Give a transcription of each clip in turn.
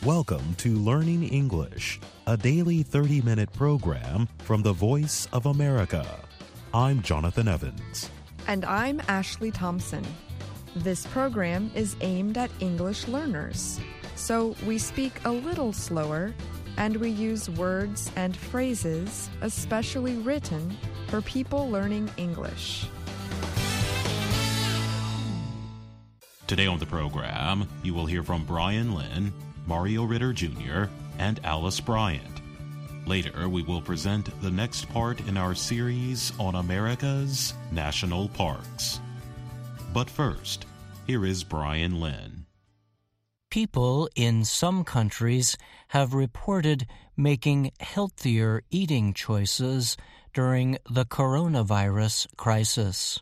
Welcome to Learning English, a daily 30-minute program from the Voice of America. I'm Jonathan Evans. And I'm Ashley Thompson. This program is aimed at English learners, so we speak a little slower and we use words and phrases especially written for people learning English. Today on the program, you will hear from Brian Lynn, Mario Ritter Jr., and Alice Bryant. Later, we will present the next part in our series on America's national parks. But first, here is Brian Lynn. People in some countries have reported making healthier eating choices during the coronavirus crisis.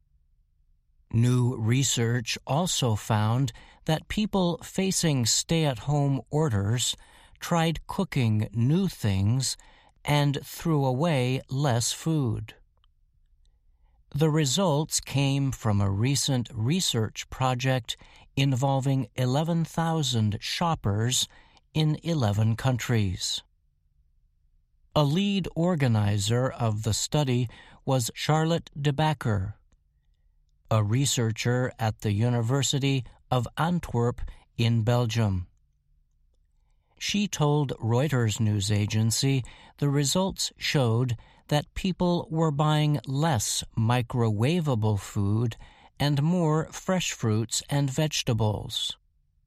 New research also found that people facing stay-at-home orders tried cooking new things and threw away less food. The results came from a recent research project involving 11,000 shoppers in 11 countries. A lead organizer of the study was Charlotte de Backer, a researcher at the University of Antwerp in Belgium. She told Reuters news agency the results showed that people were buying less microwavable food and more fresh fruits and vegetables.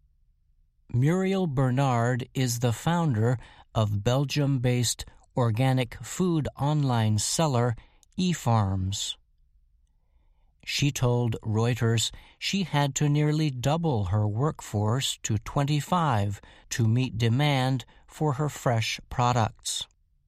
Muriel Bernard is the founder of Belgium-based organic food online seller eFarms. She told Reuters she had to nearly double her workforce to 25 to meet demand for her fresh products.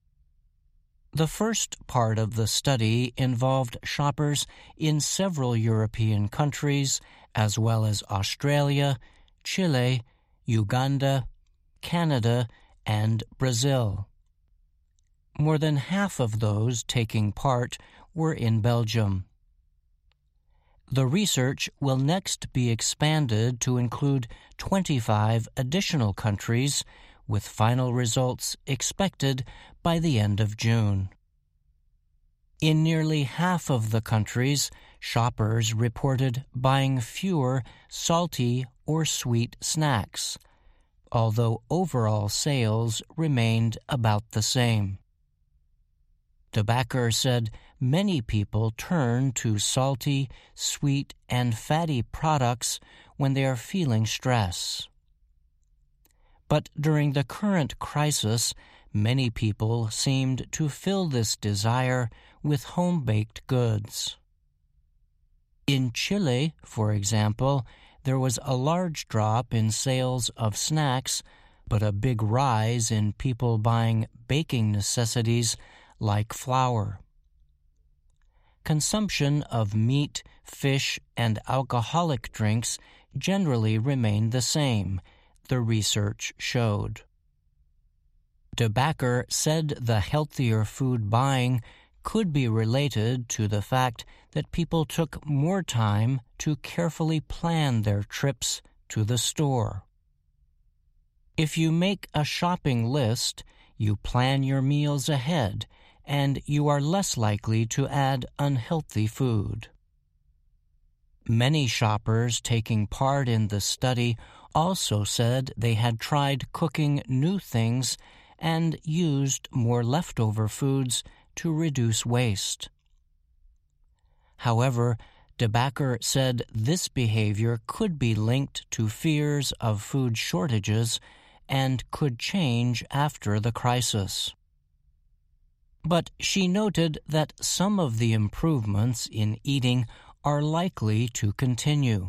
The first part of the study involved shoppers in several European countries, as well as Australia, Chile, Uganda, Canada, and Brazil. More than half of those taking part were in Belgium. The research will next be expanded to include 25 additional countries, with final results expected by the end of June. In nearly half of the countries, shoppers reported buying fewer salty or sweet snacks, although overall sales remained about the same. De Backer said many people turn to salty, sweet, and fatty products when they are feeling stress. But during the current crisis, many people seemed to fill this desire with home-baked goods. In Chile, for example, there was a large drop in sales of snacks, but a big rise in people buying baking necessities like flour. Consumption of meat, fish, and alcoholic drinks generally remained the same, the research showed. De Backer said the healthier food buying could be related to the fact that people took more time to carefully plan their trips to the store. If you make a shopping list, you plan your meals ahead, and you are less likely to add unhealthy food. Many shoppers taking part in the study also said they had tried cooking new things and used more leftover foods to reduce waste. However, De Backer said this behavior could be linked to fears of food shortages and could change after the crisis. But she noted that some of the improvements in eating are likely to continue.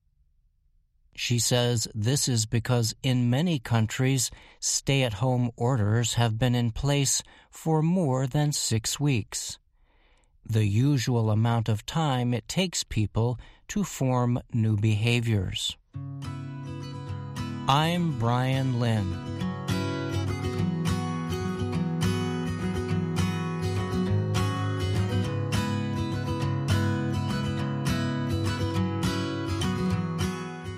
She says this is because in many countries, stay-at-home orders have been in place for more than 6 weeks, the usual amount of time it takes people to form new behaviors. I'm Brian Lynn.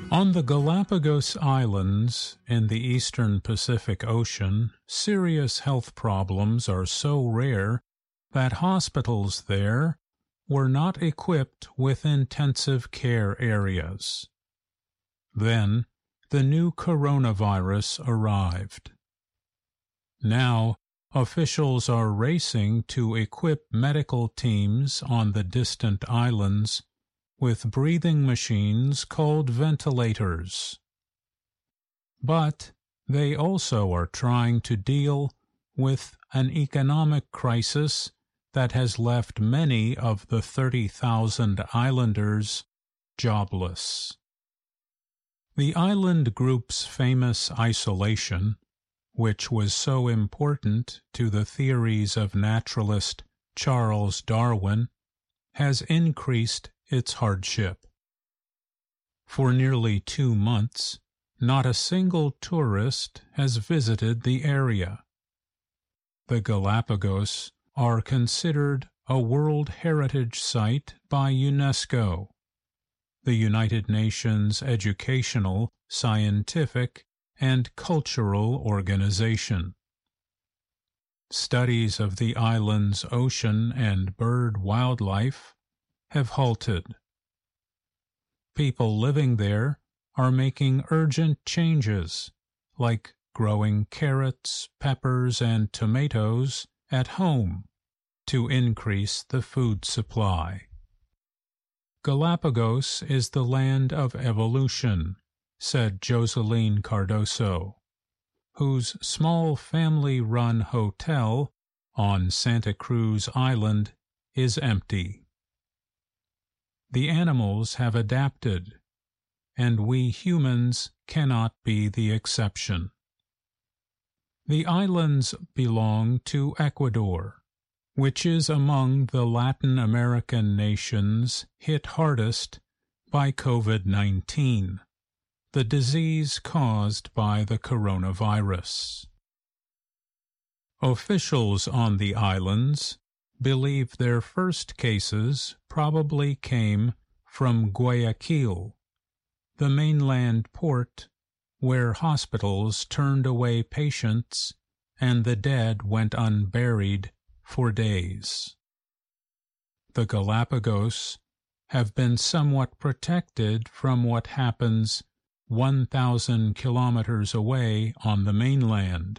On the Galapagos Islands in the eastern Pacific Ocean, serious health problems are so rare that hospitals there were not equipped with intensive care areas. Then, the new coronavirus arrived. Now, officials are racing to equip medical teams on the distant islands with breathing machines called ventilators. But they also are trying to deal with an economic crisis that has left many of the 30,000 islanders jobless. The island group's famous isolation, which was so important to the theories of naturalist Charles Darwin, has increased its hardship. For nearly 2 months, not a single tourist has visited the area. The Galapagos are considered a World Heritage Site by UNESCO, the United Nations Educational, Scientific, and Cultural Organization. Studies of the island's ocean and bird wildlife have halted. People living there are making urgent changes, like growing carrots, peppers, and tomatoes at home to increase the food supply. Galapagos is the land of evolution, said Joseline Cardoso, whose small family-run hotel on Santa Cruz Island is empty. The animals have adapted, and we humans cannot be the exception. The islands belong to Ecuador, which is among the Latin American nations hit hardest by COVID-19, the disease caused by the coronavirus. Officials on the islands believe their first cases probably came from Guayaquil, the mainland port where hospitals turned away patients and the dead went unburied for days. The Galapagos have been somewhat protected from what happens 1,000 kilometers away on the mainland.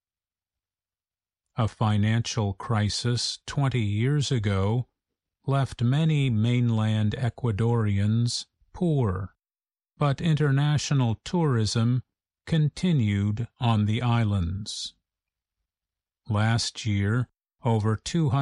A financial crisis 20 years ago left many mainland Ecuadorians poor, but international tourism continued on the islands. Last year, over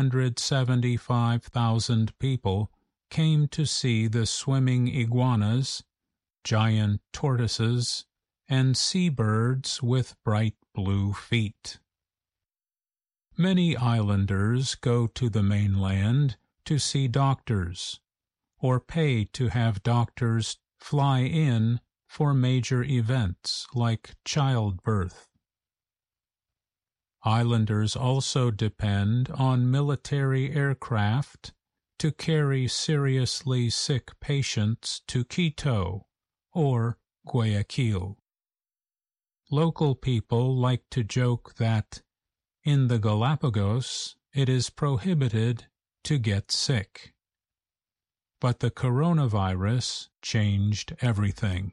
275,000 people came to see the swimming iguanas, giant tortoises, and seabirds with bright blue feet. Many islanders go to the mainland to see doctors, or pay to have doctors fly in for major events like childbirth. Islanders also depend on military aircraft to carry seriously sick patients to Quito or Guayaquil. Local people like to joke that in the Galapagos it is prohibited to get sick. But the coronavirus changed everything.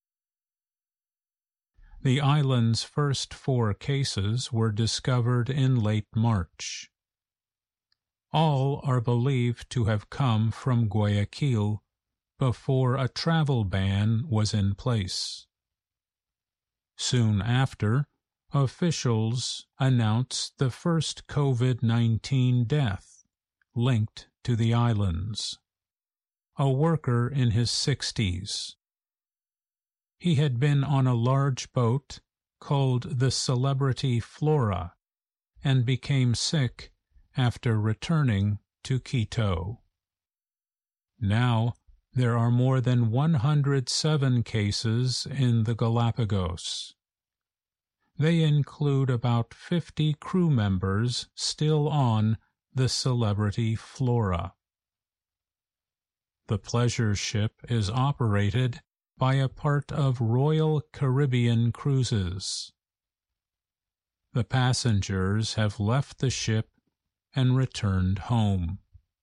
The island's first 4 cases were discovered in late March. All are believed to have come from Guayaquil before a travel ban was in place. Soon after, officials announced the first COVID-19 death linked to the islands. A worker in his 60s. He had been on a large boat called the Celebrity Flora and became sick after returning to Quito. Now there are more than 107 cases in the Galapagos. They include about 50 crew members still on the Celebrity Flora. The pleasure ship is operated by a part of Royal Caribbean Cruises. The passengers have left the ship and returned home.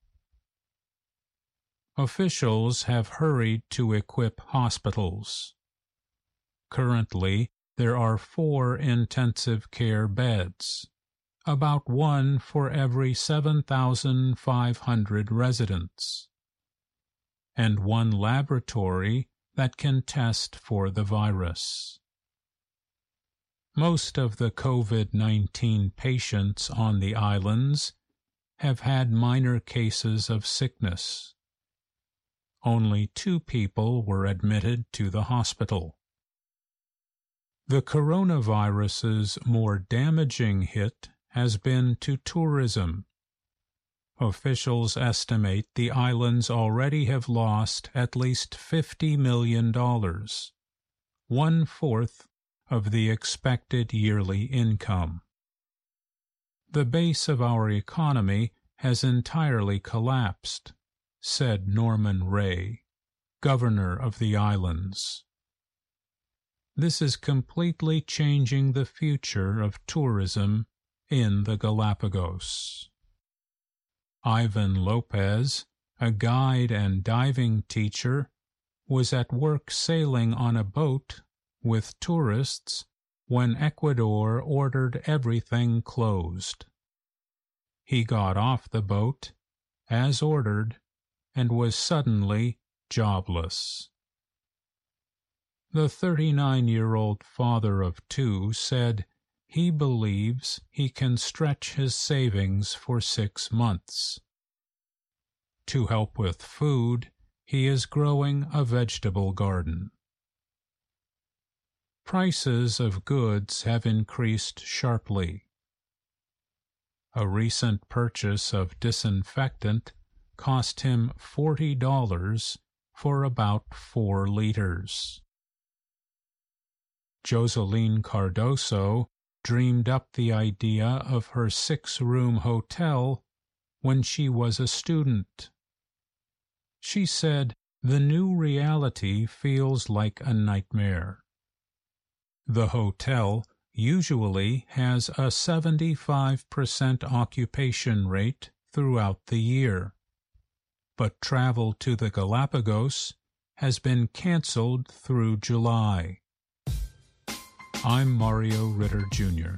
Officials have hurried to equip hospitals. Currently, there are 4 intensive care beds, about 1 for every 7,500 residents, and 1 laboratory that can test for the virus. Most of the COVID-19 patients on the islands have had minor cases of sickness. Only 2 people were admitted to the hospital. The coronavirus's more damaging hit has been to tourism. Officials estimate the islands already have lost at least $50 million, 1/4 of the expected yearly income. The base of our economy has entirely collapsed, said Norman Ray, governor of the islands. This is completely changing the future of tourism in the Galapagos. Ivan Lopez, a guide and diving teacher, was at work sailing on a boat with tourists when Ecuador ordered everything closed. He got off the boat, as ordered, and was suddenly jobless. The 39-year-old father of 2 said he believes he can stretch his savings for 6 months. To help with food, he is growing a vegetable garden. Prices of goods have increased sharply. A recent purchase of disinfectant cost him $40 for about 4 liters. Joseline Cardoso dreamed up the idea of her 6-room hotel when she was a student. She said the new reality feels like a nightmare. The hotel usually has a 75% occupation rate throughout the year, but travel to the Galapagos has been canceled through July. I'm Mario Ritter, Jr.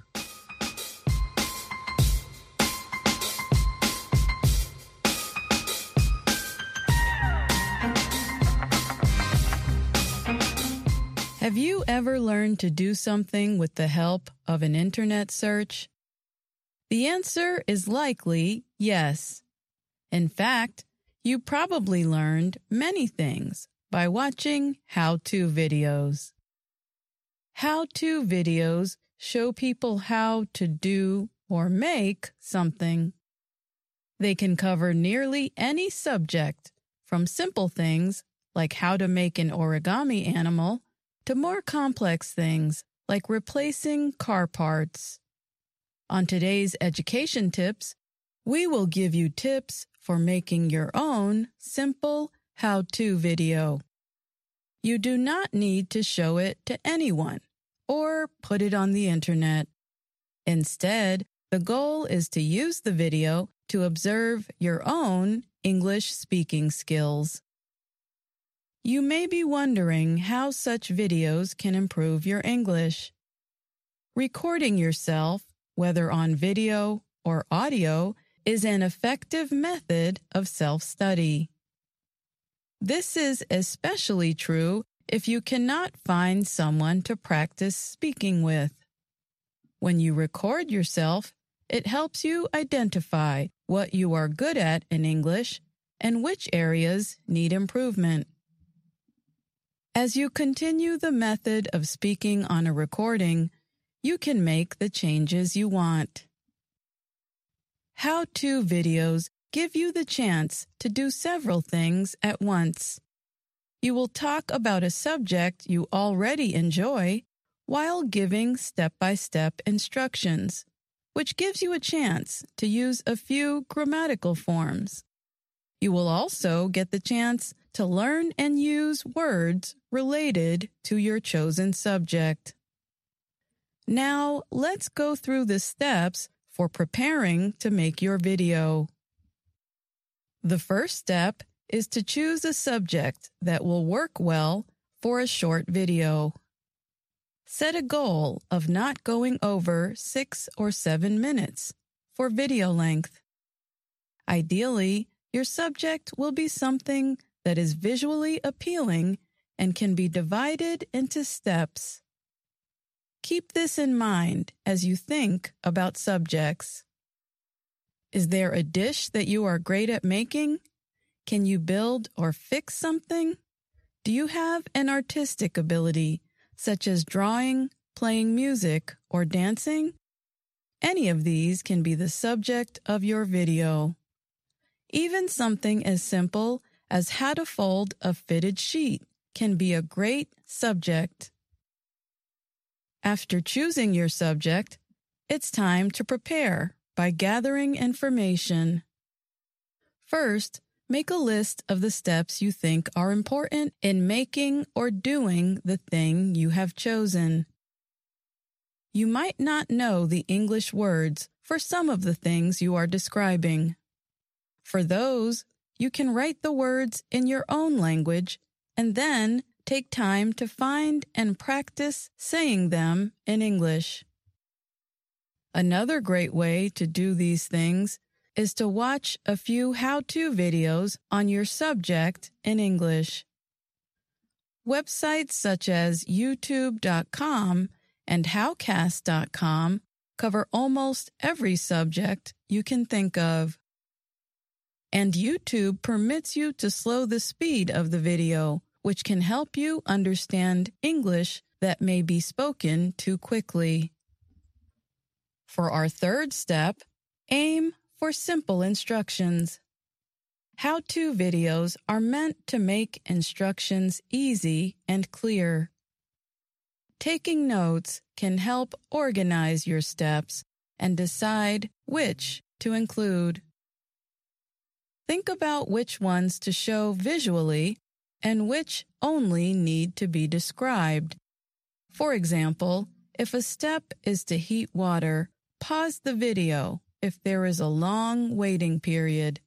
Have you ever learned to do something with the help of an internet search? The answer is likely yes. In fact, you probably learned many things by watching how-to videos. How-to videos show people how to do or make something. They can cover nearly any subject, from simple things like how to make an origami animal to more complex things like replacing car parts. On today's education tips, we will give you tips for making your own simple how-to video. You do not need to show it to anyone or put it on the internet. Instead, the goal is to use the video to observe your own English speaking skills. You may be wondering how such videos can improve your English. Recording yourself, whether on video or audio, is an effective method of self-study. This is especially true if you cannot find someone to practice speaking with. When you record yourself, it helps you identify what you are good at in English and which areas need improvement. As you continue the method of speaking on a recording, you can make the changes you want. How-to videos give you the chance to do several things at once. You will talk about a subject you already enjoy while giving step-by-step instructions, which gives you a chance to use a few grammatical forms. You will also get the chance to learn and use words related to your chosen subject. Now, let's go through the steps for preparing to make your video. The first step is to choose a subject that will work well for a short video. Set a goal of not going over 6 or 7 minutes for video length. Ideally, your subject will be something that is visually appealing and can be divided into steps. Keep this in mind as you think about subjects. Is there a dish that you are great at making? Can you build or fix something? Do you have an artistic ability, such as drawing, playing music, or dancing? Any of these can be the subject of your video. Even something as simple as how to fold a fitted sheet can be a great subject. After choosing your subject, it's time to prepare by gathering information. First, make a list of the steps you think are important in making or doing the thing you have chosen. You might not know the English words for some of the things you are describing. For those, you can write the words in your own language and then take time to find and practice saying them in English. Another great way to do these things is to watch a few how-to videos on your subject in English. Websites such as YouTube.com and Howcast.com cover almost every subject you can think of. And YouTube permits you to slow the speed of the video, which can help you understand English that may be spoken too quickly. For our third step, aim for simple instructions. How-to videos are meant to make instructions easy and clear. Taking notes can help organize your steps and decide which to include. Think about which ones to show visually and which only need to be described. For example, if a step is to heat water, pause the video if there is a long waiting period.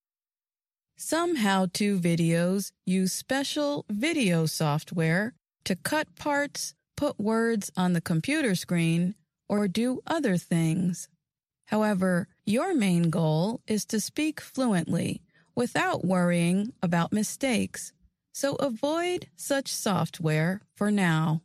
Some how-to videos use special video software to cut parts, put words on the computer screen, or do other things. However, your main goal is to speak fluently without worrying about mistakes, so avoid such software for now.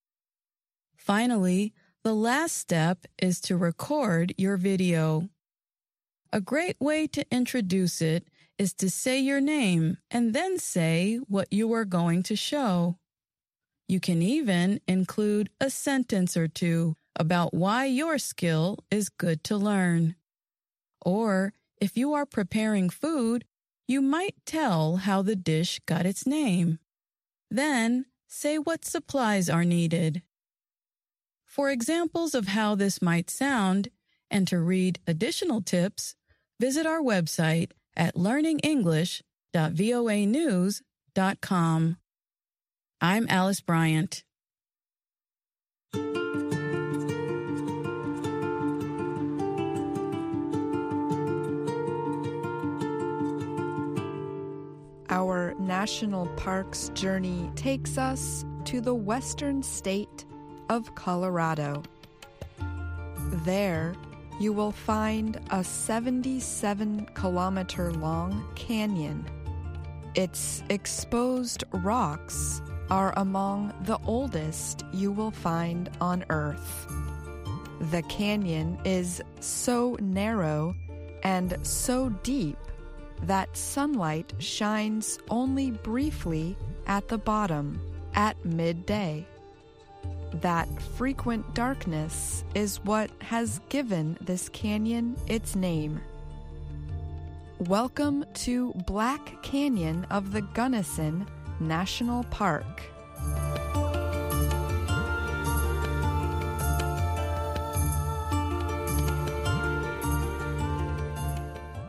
Finally, the last step is to record your video. A great way to introduce it is to say your name and then say what you are going to show. You can even include a sentence or two about why your skill is good to learn. Or, if you are preparing food, you might tell how the dish got its name. Then, say what supplies are needed. For examples of how this might sound, and to read additional tips, visit our website at learningenglish.voanews.com. I'm Alice Bryant. Our national parks journey takes us to the western state of Colorado. There, you will find a 77-kilometer-long canyon. Its exposed rocks are among the oldest you will find on Earth. The canyon is so narrow and so deep that sunlight shines only briefly at the bottom at midday. That frequent darkness is what has given this canyon its name. Welcome to Black Canyon of the Gunnison National Park.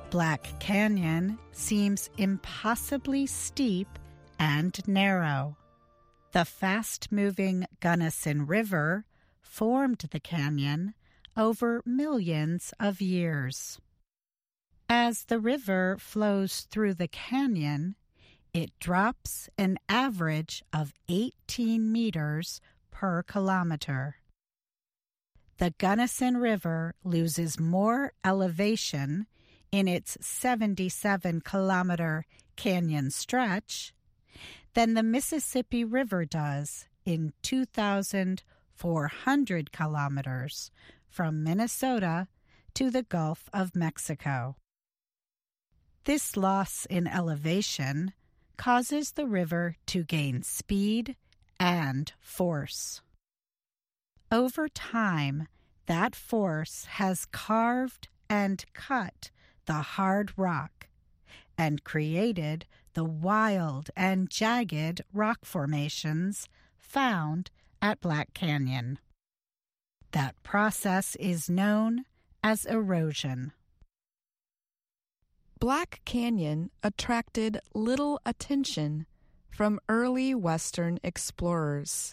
Black Canyon seems impossibly steep and narrow. The fast-moving Gunnison River formed the canyon over millions of years. As the river flows through the canyon, it drops an average of 18 meters per kilometer. The Gunnison River loses more elevation in its 77-kilometer canyon stretch than the Mississippi River does in 2,400 kilometers from Minnesota to the Gulf of Mexico. This loss in elevation causes the river to gain speed and force. Over time, that force has carved and cut the hard rock and created the wild and jagged rock formations found at Black Canyon. That process is known as erosion. Black Canyon attracted little attention from early Western explorers.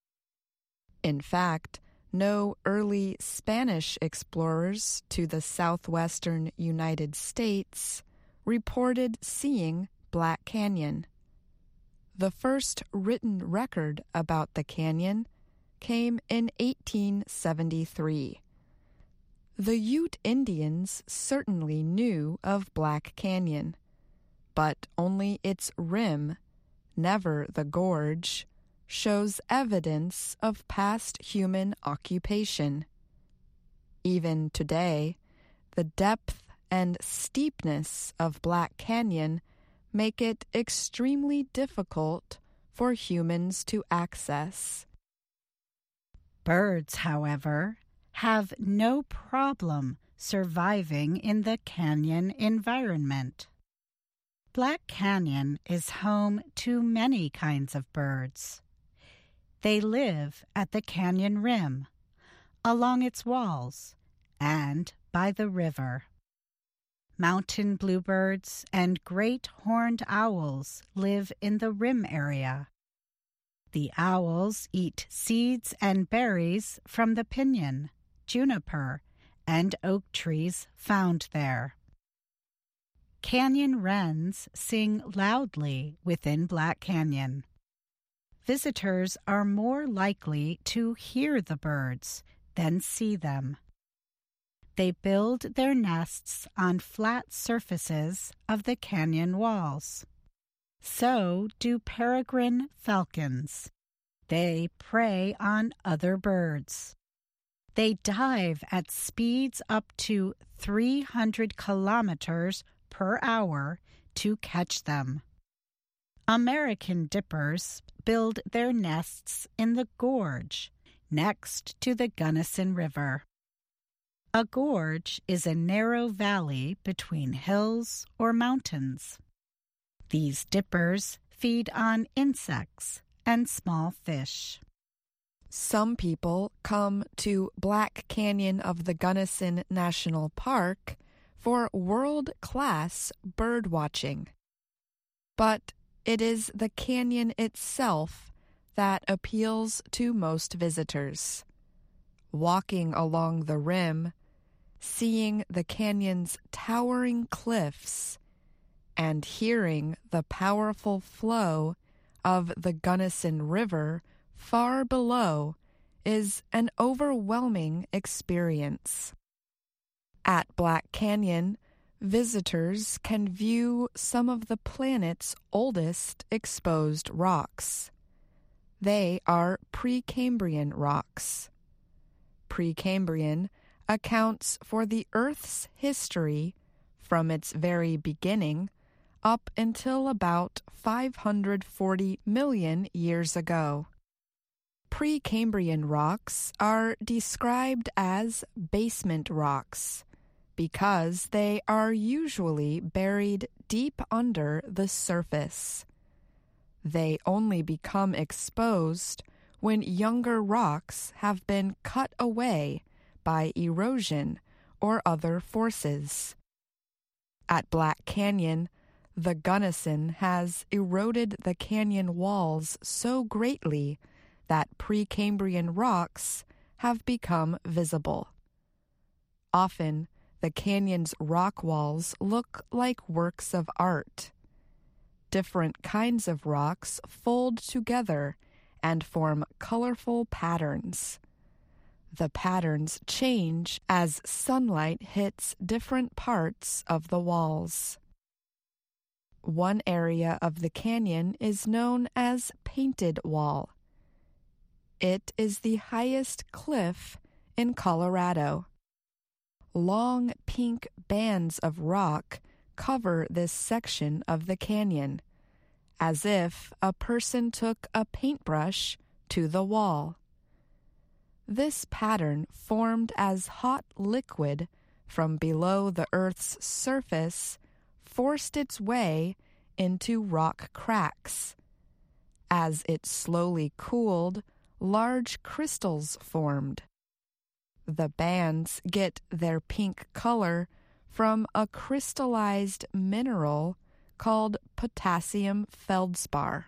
In fact, no early Spanish explorers to the southwestern United States reported seeing Black Canyon. The first written record about the canyon came in 1873. The Ute Indians certainly knew of Black Canyon, but only its rim, never the gorge, shows evidence of past human occupation. Even today, the depth and steepness of Black Canyon make it extremely difficult for humans to access. Birds, however, have no problem surviving in the canyon environment. Black Canyon is home to many kinds of birds. They live at the canyon rim, along its walls, and by the river. Mountain bluebirds and great horned owls live in the rim area. The owls eat seeds and berries from the pinyon, juniper, and oak trees found there. Canyon wrens sing loudly within Black Canyon. Visitors are more likely to hear the birds than see them. They build their nests on flat surfaces of the canyon walls. So do peregrine falcons. They prey on other birds. They dive at speeds up to 300 kilometers per hour to catch them. American dippers build their nests in the gorge next to the Gunnison River. A gorge is a narrow valley between hills or mountains. These dippers feed on insects and small fish. Some people come to Black Canyon of the Gunnison National Park for world-class bird watching. But it is the canyon itself that appeals to most visitors. Walking along the rim, seeing the canyon's towering cliffs, and hearing the powerful flow of the Gunnison River far below is an overwhelming experience. At Black Canyon, visitors can view some of the planet's oldest exposed rocks. They are Precambrian rocks. Precambrian accounts for the Earth's history from its very beginning up until about 540 million years ago. Precambrian rocks are described as basement rocks because they are usually buried deep under the surface. They only become exposed when younger rocks have been cut away by erosion or other forces. At Black Canyon, the Gunnison has eroded the canyon walls so greatly that Precambrian rocks have become visible. Often, the canyon's rock walls look like works of art. Different kinds of rocks fold together and form colorful patterns. The patterns change as sunlight hits different parts of the walls. One area of the canyon is known as Painted Wall. It is the highest cliff in Colorado. Long pink bands of rock cover this section of the canyon, as if a person took a paintbrush to the wall. This pattern formed as hot liquid from below the Earth's surface forced its way into rock cracks. As it slowly cooled, large crystals formed. The bands get their pink color from a crystallized mineral called potassium feldspar.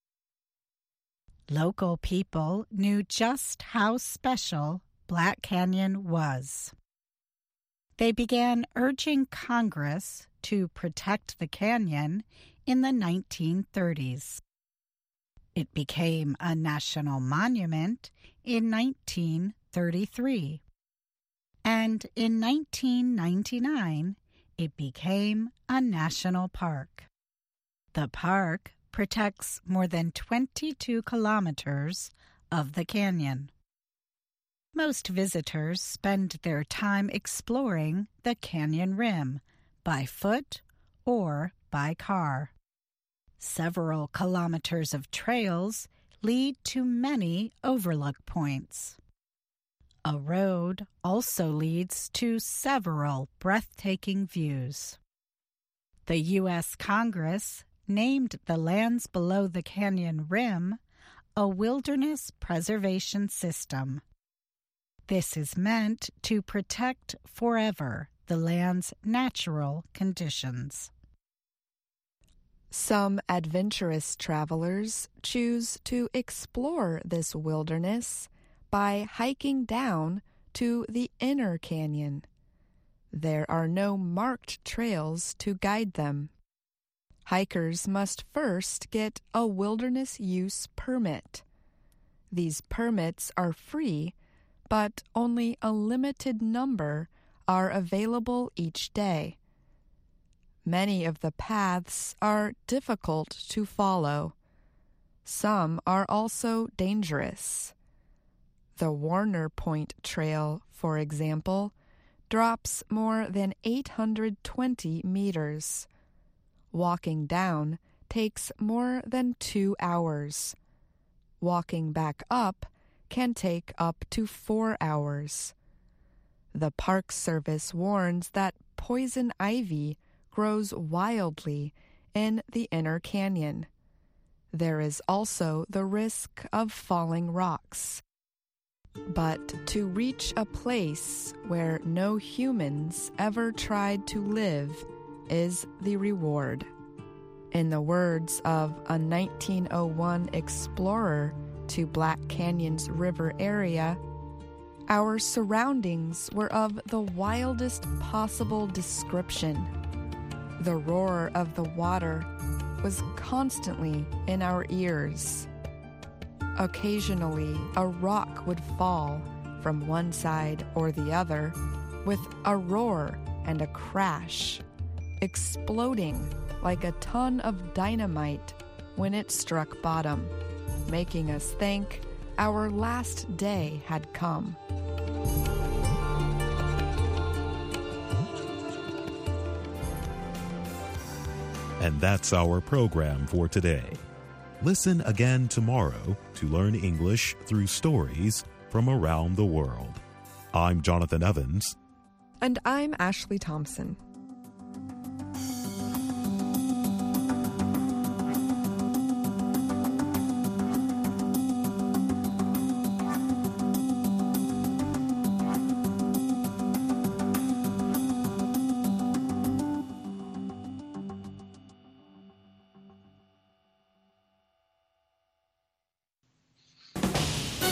Local people knew just how special Black Canyon was. They began urging Congress to protect the canyon in the 1930s. It became a national monument in 1933. And in 1999, it became a national park. The park protects more than 22 kilometers of the canyon. Most visitors spend their time exploring the canyon rim by foot or by car. Several kilometers of trails lead to many overlook points. A road also leads to several breathtaking views. The U.S. Congress named the lands below the canyon rim a wilderness preservation system. This is meant to protect forever the land's natural conditions. Some adventurous travelers choose to explore this wilderness by hiking down to the inner canyon. There are no marked trails to guide them. Hikers must first get a wilderness use permit. These permits are free, but only a limited number are available each day. Many of the paths are difficult to follow. Some are also dangerous. The Warner Point Trail, for example, drops more than 820 meters. Walking down takes more than 2 hours. Walking back up can take up to 4 hours. The Park Service warns that poison ivy grows wildly in the inner canyon. There is also the risk of falling rocks. But to reach a place where no humans ever tried to live is the reward. In the words of a 1901 explorer to Black Canyon's river area, our surroundings were of the wildest possible description. The roar of the water was constantly in our ears. Occasionally, a rock would fall from one side or the other with a roar and a crash, exploding like a ton of dynamite when it struck bottom, making us think our last day had come. And that's our program for today. Listen again tomorrow to learn English through stories from around the world. I'm Jonathan Evans. And I'm Ashley Thompson.